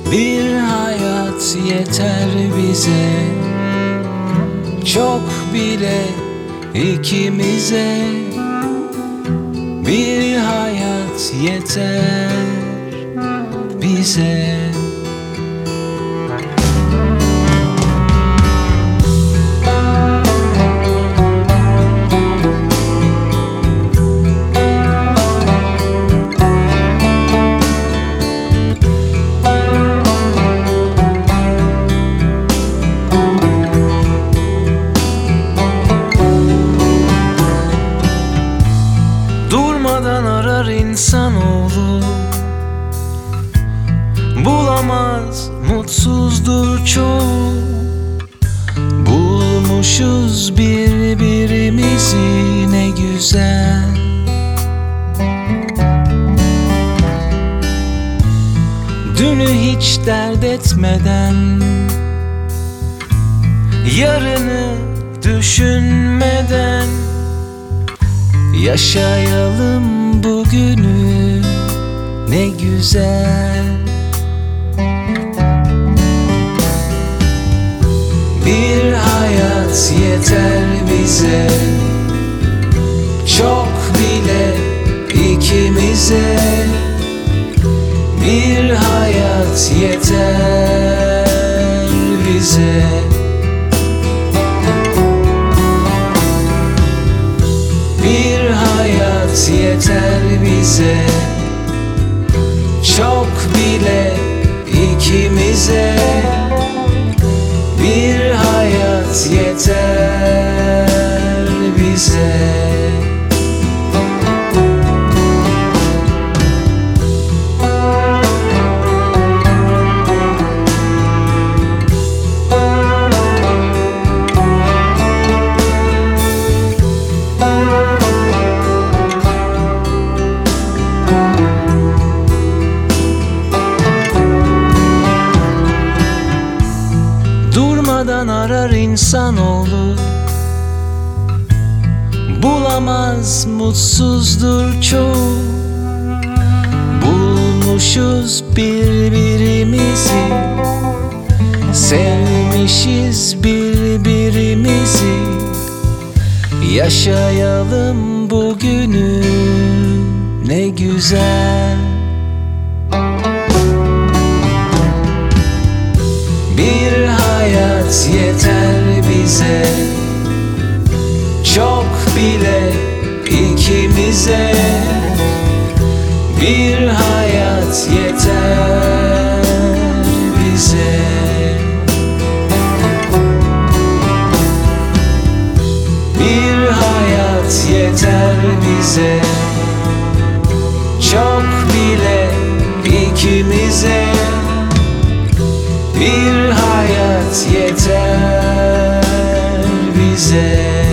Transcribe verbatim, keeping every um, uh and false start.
Bir hayat yeter bize, çok bile ikimize. Bir hayat yeter bize. Durmadan arar insanoğlu, bulamaz mutsuzdur çoğu. Bulmuşuz birbirimizi ne güzel. Dünü hiç dert etmeden, yarını düşünmeden yaşayalım bugünü ne güzel. Bir hayat yeter bize, çok bile ikimize. Bir hayat yeter bize. Bir hayat yeter bize, çok bile ikimize. Bir hayat yeter bize. Durmadan arar insanoğlu, bulamaz mutsuzdur çoğu. Bulmuşuz birbirimizi, sevmişiz birbirimizi. Yaşayalım bugünü ne güzel. Bir hayat yeter bize, çok bile ikimize. Bir hayat yeter bize. Bir hayat yeter bize, çok bile ikimize. Bir hayat yeter bize.